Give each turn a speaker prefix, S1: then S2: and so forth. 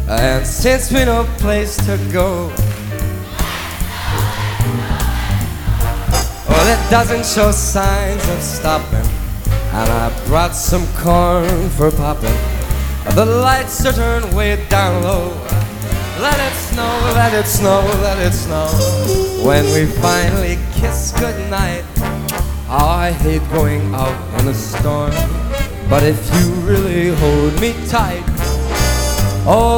S1: And since we no place to go, well, it doesn't show signs of stopping. And I brought some corn for popping. The lights are turned way down low. Let it snow, let it snow, let it snow. When we finally kiss goodnight, oh, I hate going out in a storm. But if you really hold me tight, oh,